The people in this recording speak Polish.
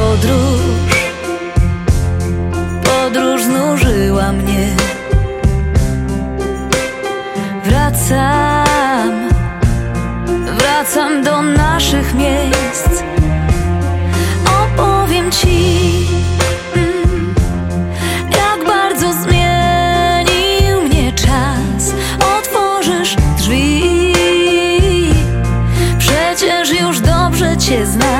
Podróż znużyła mnie. Wracam do naszych miejsc. Opowiem ci, jak bardzo zmienił mnie czas. Otworzysz drzwi, przecież już dobrze cię znam.